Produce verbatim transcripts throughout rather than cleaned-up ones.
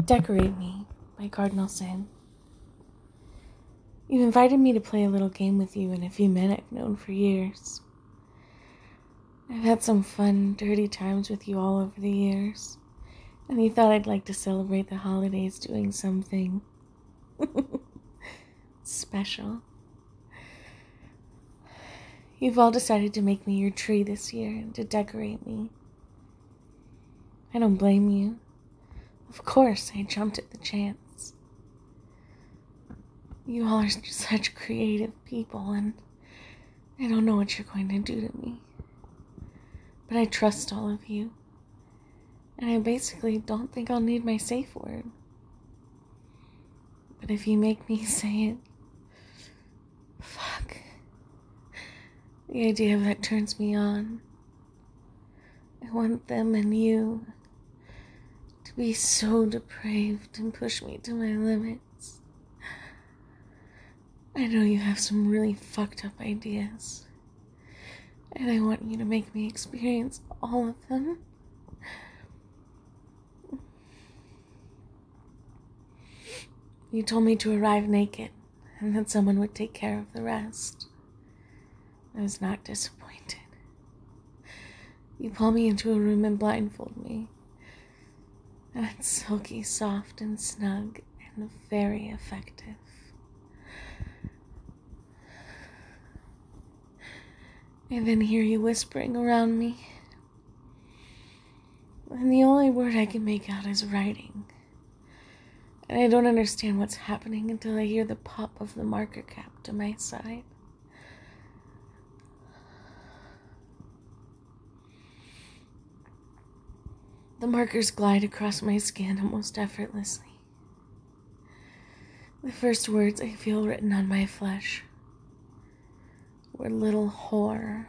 Decorate Me by Cardinal Sin. You invited me to play a little game with you and a few men I've known for years. I've had some fun, dirty times with you all over the years, and you thought I'd like to celebrate the holidays doing something special. You've all decided to make me your tree this year and to decorate me. I don't blame you. Of course, I jumped at the chance. You all are such creative people, and I don't know what you're going to do to me. But I trust all of you, and I basically don't think I'll need my safe word. But if you make me say it, fuck. The idea of that turns me on. I want them and you to be so depraved and push me to my limits. I know you have some really fucked up ideas, and I want you to make me experience all of them. You told me to arrive naked, and that someone would take care of the rest. I was not disappointed. You pull me into a room and blindfold me, and it's silky, soft, and snug, and very effective. I then hear you whispering around me, and the only word I can make out is writing. And I don't understand what's happening until I hear the pop of the marker cap to my side. The markers glide across my skin almost effortlessly. The first words I feel written on my flesh were "little whore,"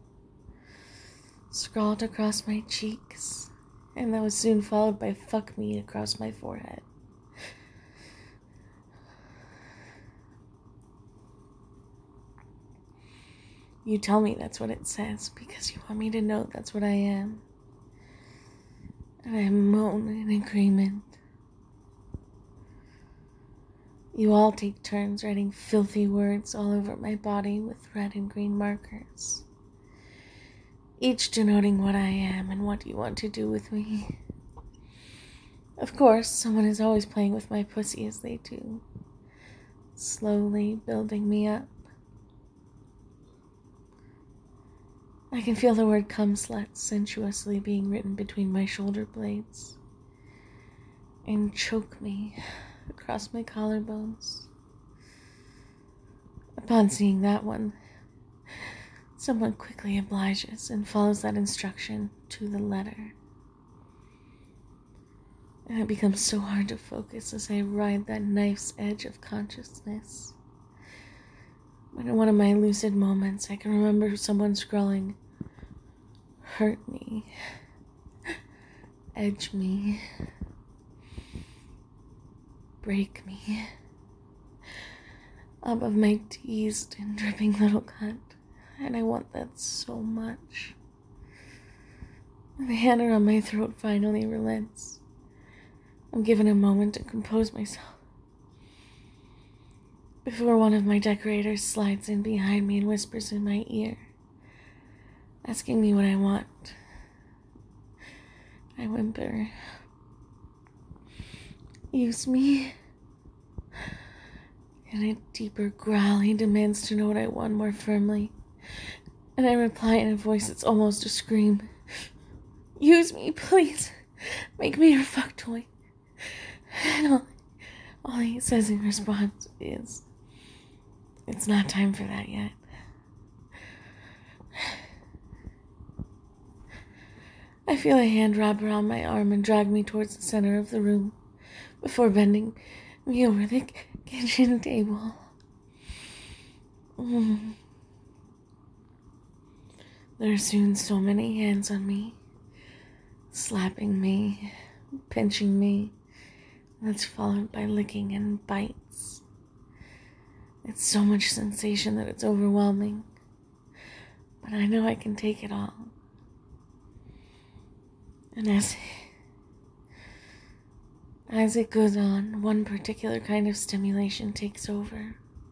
scrawled across my cheeks, and that was soon followed by "fuck me" across my forehead. You tell me that's what it says because you want me to know that's what I am. And I moan in agreement. You all take turns writing filthy words all over my body with red and green markers, each denoting what I am and what you want to do with me. Of course, someone is always playing with my pussy as they do, slowly building me up. I can feel the word "cum slut" sensuously being written between my shoulder blades, and "choke me" across my collarbones. Upon seeing that one, someone quickly obliges and follows that instruction to the letter. And it becomes so hard to focus as I ride that knife's edge of consciousness. But in one of my lucid moments, I can remember someone scrawling, "hurt me, edge me, break me," above my teased and dripping little cunt, and I want that so much. The hand around my throat finally relents. I'm given a moment to compose myself before one of my decorators slides in behind me and whispers in my ear, asking me what I want. I whimper, "Use me." In a deeper growl, he demands to know what I want more firmly, and I reply in a voice that's almost a scream, "Use me, please. Make me your fuck toy." And all, all he says in response is, "It's not time for that yet." I feel a hand wrap around my arm and drag me towards the center of the room before bending me over the kitchen table. Mm. There are soon so many hands on me, slapping me, pinching me. That's followed by licking and bites. It's so much sensation that it's overwhelming, but I know I can take it all. And as As it goes on, one particular kind of stimulation takes over.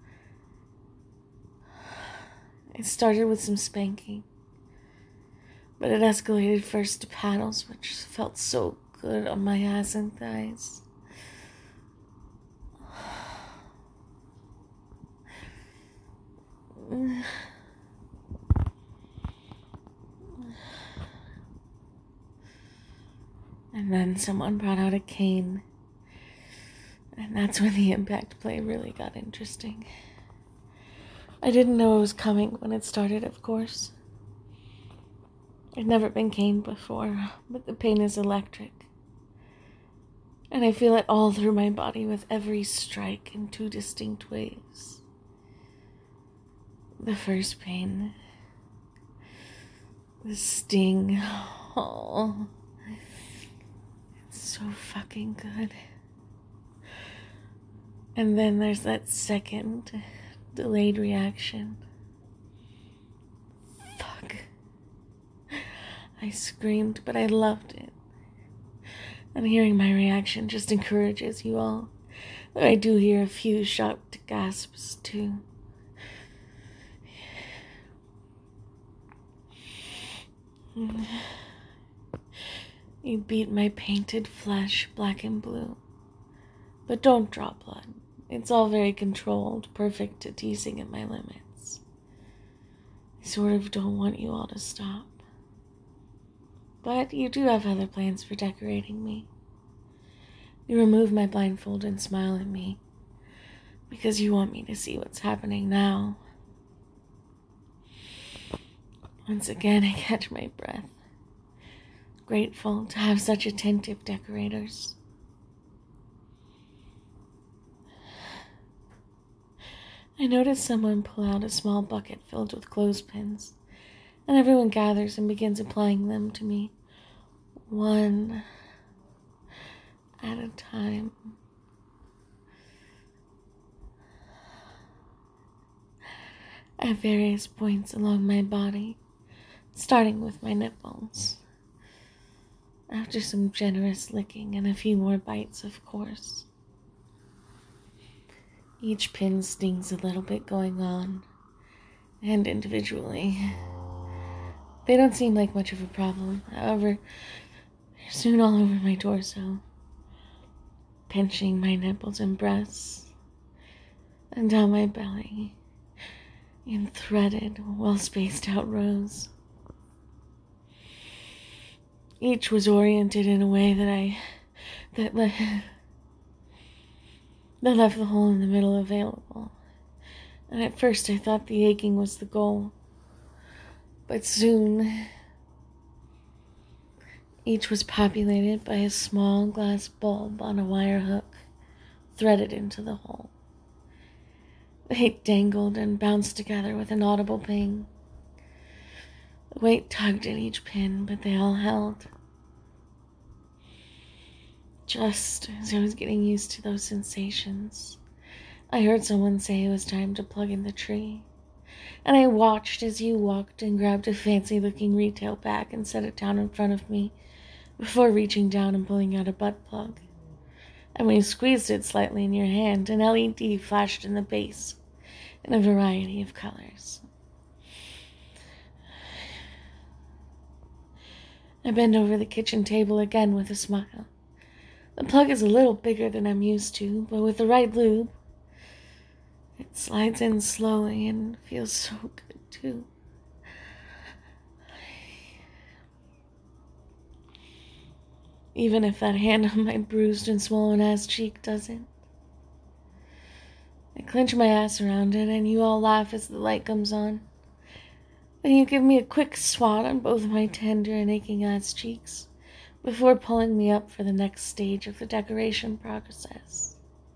It started with some spanking, but it escalated first to paddles, which felt so good on my ass and thighs. And then someone brought out a cane, and that's when the impact play really got interesting. I didn't know it was coming when it started, of course. I'd never been caned before, but the pain is electric. And I feel it all through my body with every strike in two distinct ways. The first pain, the sting, oh, it's so fucking good. And then there's that second delayed reaction. Fuck. I screamed, but I loved it. And hearing my reaction just encourages you all. Though I do hear a few shocked gasps, too. You beat my painted flesh black and blue. But don't draw blood. It's all very controlled, perfect to teasing at my limits. I sort of don't want you all to stop. But you do have other plans for decorating me. You remove my blindfold and smile at me, because you want me to see what's happening now. Once again, I catch my breath, grateful to have such attentive decorators. I notice someone pull out a small bucket filled with clothespins, and everyone gathers and begins applying them to me, one at a time. At various points along my body, starting with my nipples. After some generous licking and a few more bites, of course. Each pin stings a little bit going on, and individually. They don't seem like much of a problem. However, they're soon all over my torso, pinching my nipples and breasts, and down my belly, in threaded, well-spaced out rows. Each was oriented in a way that I, that, le- that left the hole in the middle available. And at first I thought the aching was the goal. But soon, each was populated by a small glass bulb on a wire hook, threaded into the hole. They dangled and bounced together with an audible ping. The weight tugged at each pin, but they all held. Just as I was getting used to those sensations, I heard someone say it was time to plug in the tree. And I watched as you walked and grabbed a fancy-looking retail bag and set it down in front of me before reaching down and pulling out a butt plug. And when you squeezed it slightly in your hand, an L E D flashed in the base in a variety of colors. I bend over the kitchen table again with a smile. The plug is a little bigger than I'm used to, but with the right lube, it slides in slowly and feels so good, too. Even if that hand on my bruised and swollen ass cheek doesn't. I clench my ass around it, and you all laugh as the light comes on. Then you give me a quick swat on both my tender and aching ass cheeks before pulling me up for the next stage of the decoration process.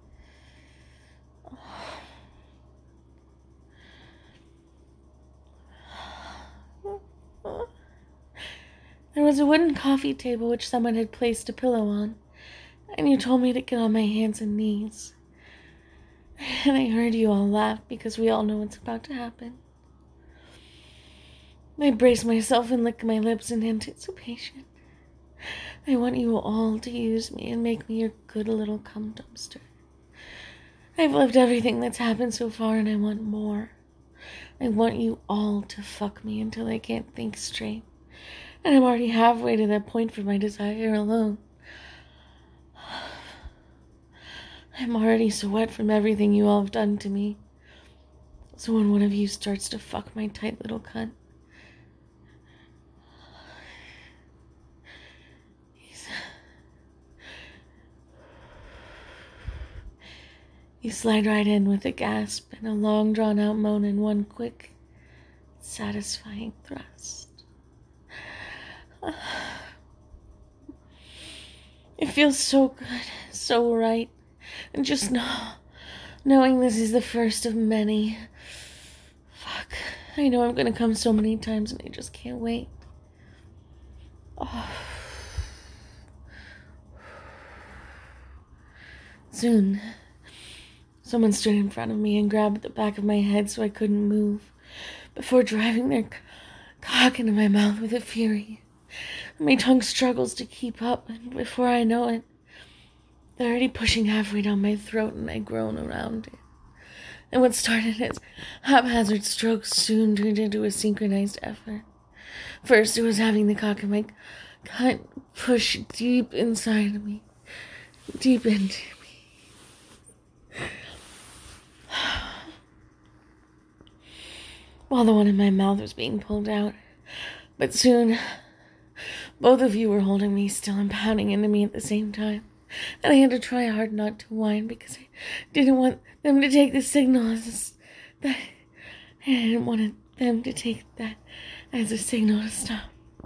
There was a wooden coffee table which someone had placed a pillow on, and you told me to get on my hands and knees. And I heard you all laugh because we all know what's about to happen. I brace myself and lick my lips in anticipation. I want you all to use me and make me your good little cum dumpster. I've lived everything that's happened so far and I want more. I want you all to fuck me until I can't think straight. And I'm already halfway to that point for my desire alone. I'm already so wet from everything you all have done to me. So when one of you starts to fuck my tight little cunt, you slide right in with a gasp and a long drawn-out moan in one quick, satisfying thrust. It feels so good, so right, and just know, knowing this is the first of many. Fuck, I know I'm gonna come so many times and I just can't wait. Oh. Soon, someone stood in front of me and grabbed the back of my head so I couldn't move, before driving their cock into my mouth with a fury. My tongue struggles to keep up, and before I know it, they're already pushing halfway down my throat and I groan around it. And what started as haphazard strokes soon turned into a synchronized effort. First, it was having the cock in my cunt push deep inside of me, deep into me. While the one in my mouth was being pulled out. But soon, both of you were holding me still and pounding into me at the same time. And I had to try hard not to whine because I didn't want them to take the signal as a, that I didn't want them to take that as a signal to stop.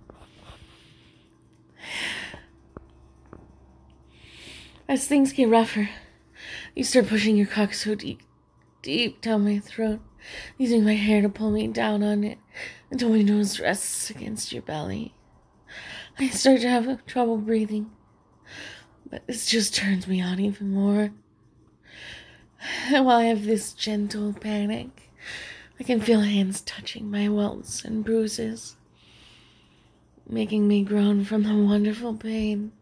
As things get rougher, you start pushing your cock so deep, deep down my throat, using my hair to pull me down on it until my nose rests against your belly. I start to have trouble breathing, but this just turns me on even more. And while I have this gentle panic, I can feel hands touching my welts and bruises, making me groan from the wonderful pain.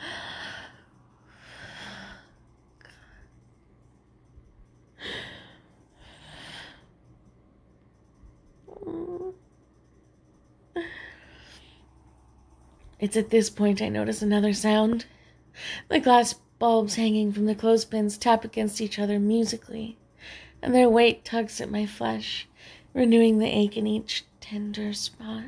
It's at this point I notice another sound. The glass bulbs hanging from the clothespins tap against each other musically, and their weight tugs at my flesh, renewing the ache in each tender spot.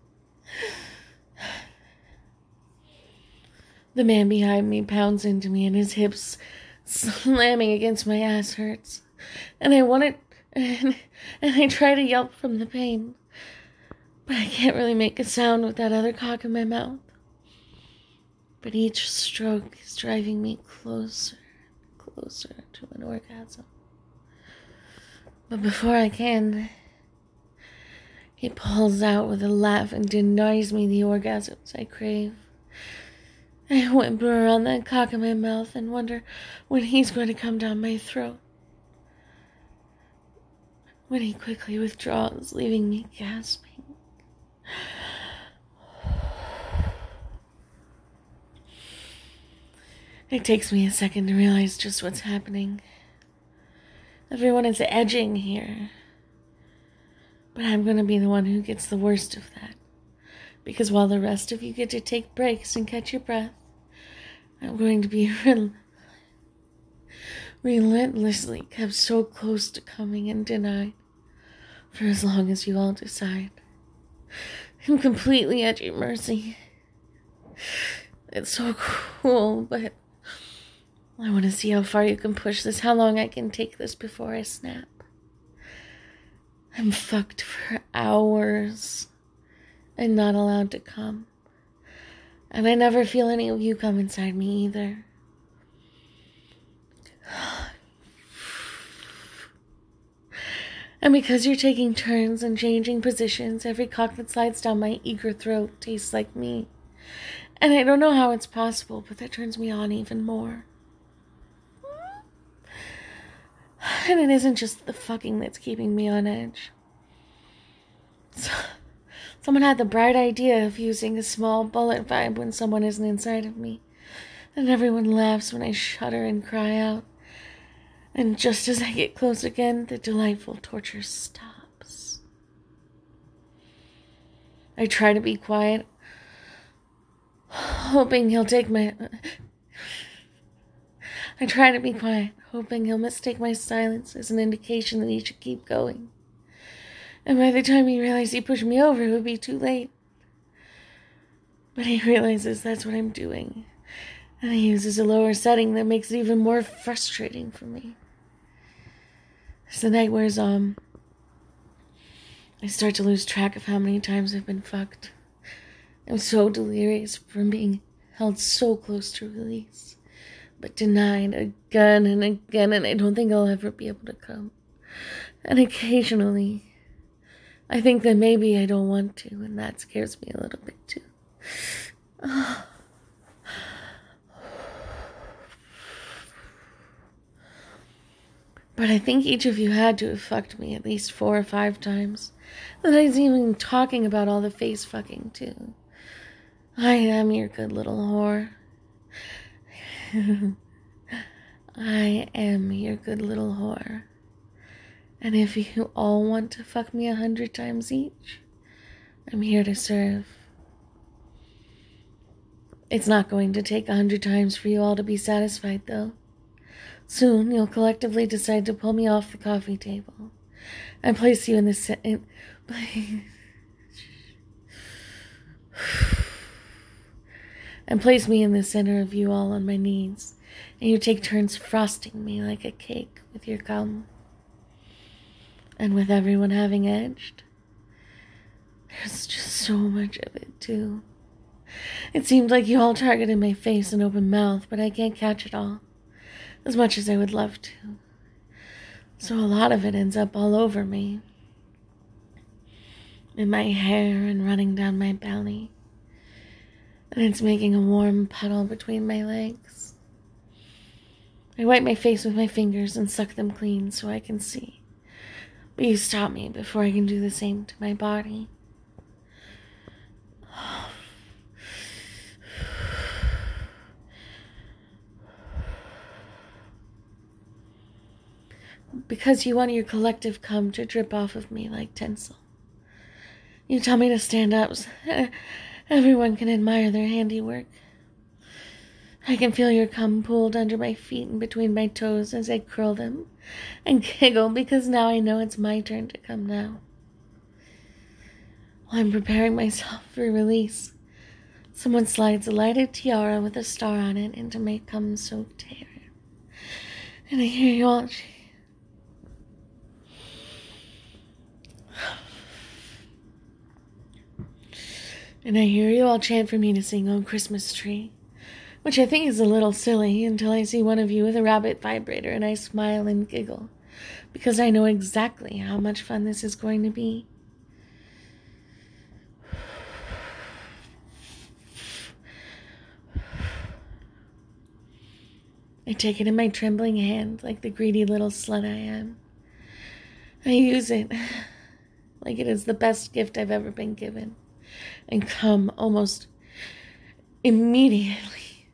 The man behind me pounds into me, and his hips slamming against my ass hurts. And I want it, and, and I try to yelp from the pain, but I can't really make a sound with that other cock in my mouth. But each stroke is driving me closer, closer to an orgasm. But before I can, he pulls out with a laugh and denies me the orgasms I crave. I whimper around that cock in my mouth and wonder when he's going to come down my throat. When he quickly withdraws, leaving me gasping. It takes me a second to realize just what's happening. Everyone is edging here. But I'm going to be the one who gets the worst of that. Because while the rest of you get to take breaks and catch your breath, I'm going to be rel- relentlessly kept so close to coming and denied for as long as you all decide. I'm completely at your mercy. It's so cool, but I want to see how far you can push this, how long I can take this before I snap. I'm fucked for hours and not allowed to come. And I never feel any of you come inside me either. And because you're taking turns and changing positions, every cock that slides down my eager throat tastes like me. And I don't know how it's possible, but that turns me on even more. And it isn't just the fucking that's keeping me on edge. Someone had the bright idea of using a small bullet vibe when someone isn't inside of me. And everyone laughs when I shudder and cry out. And just as I get close again, the delightful torture stops. I try to be quiet, hoping he'll take my... I try to be quiet, hoping he'll mistake my silence as an indication that he should keep going. And by the time he realizes he pushed me over, it would be too late. But he realizes that's what I'm doing. And he uses a lower setting that makes it even more frustrating for me. As the night wears on, I start to lose track of how many times I've been fucked. I'm so delirious from being held so close to release, but denied again and again, and I don't think I'll ever be able to come. And occasionally, I think that maybe I don't want to, and that scares me a little bit too. Oh. But I think each of you had to have fucked me at least four or five times. That I was even talking about all the face fucking too. I am your good little whore. I am your good little whore. And if you all want to fuck me a hundred times each, I'm here to serve. It's not going to take a hundred times for you all to be satisfied, though. Soon, you'll collectively decide to pull me off the coffee table and place you in the se- in, and place me in the center of you all on my knees, and you take turns frosting me like a cake with your cum. And with everyone having edged, there's just so much of it, too. It seemed like you all targeted my face and open mouth, but I can't catch it all, as much as I would love to. So a lot of it ends up all over me, in my hair and running down my belly, and it's making a warm puddle between my legs. I wipe my face with my fingers and suck them clean so I can see. But you stop me before I can do the same to my body. Because you want your collective cum to drip off of me like tinsel. You tell me to stand up so everyone can admire their handiwork. I can feel your cum pooled under my feet and between my toes as I curl them and giggle because now I know it's my turn to come now. While I'm preparing myself for release, someone slides a lighted tiara with a star on it into my cum-soaked hair. And I hear you all... And I hear you all chant for me to sing "Oh Christmas Tree," which I think is a little silly until I see one of you with a rabbit vibrator and I smile and giggle, because I know exactly how much fun this is going to be. I take it in my trembling hand like the greedy little slut I am. I use it like it is the best gift I've ever been given, and come almost immediately.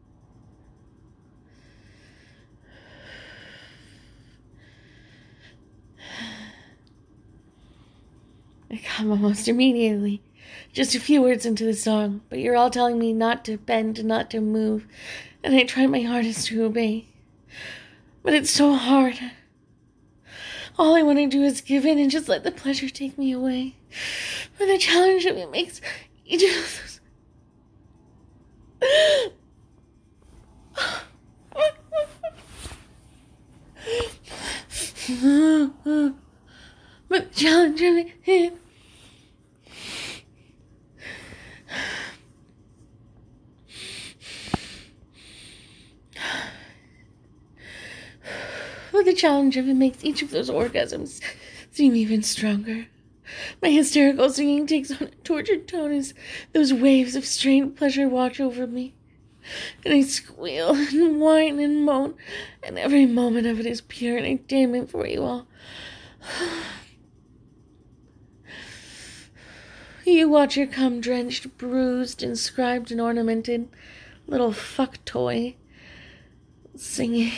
I come almost immediately. Just a few words into the song, but you're all telling me not to bend, not to move, and I try my hardest to obey. But it's so hard. All I want to do is give in and just let the pleasure take me away. But the challenge of it makes each of those... But the challenge of it... But the challenge of it makes each of those orgasms seem even stronger. My hysterical singing takes on a tortured tone as those waves of strained pleasure wash over me. And I squeal and whine and moan, and every moment of it is pure entertainment for you all. You watch your cum-drenched, bruised, inscribed, and ornamented little fuck toy singing.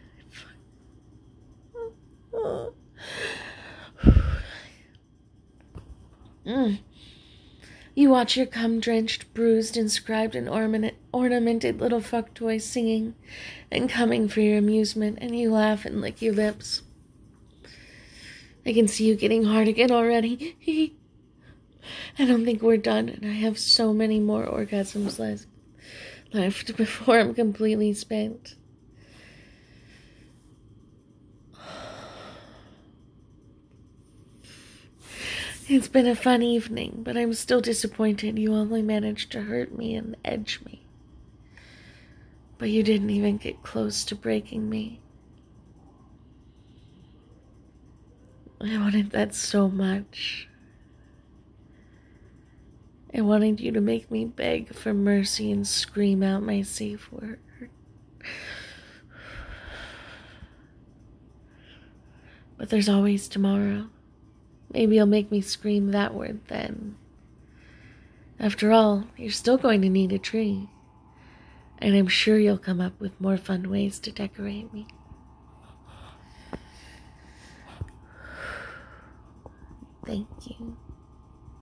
Mm. You watch your cum-drenched, bruised, inscribed, and ornament, ornamented little fuck toy singing and coming for your amusement, and you laugh and lick your lips. I can see you getting hard again already. I don't think we're done, and I have so many more orgasms left, left before I'm completely spent. It's been a fun evening, but I'm still disappointed you only managed to hurt me and edge me. But you didn't even get close to breaking me. I wanted that so much. I wanted you to make me beg for mercy and scream out my safe word. But there's always tomorrow. Maybe you'll make me scream that word then. After all, you're still going to need a tree. And I'm sure you'll come up with more fun ways to decorate me. Thank you.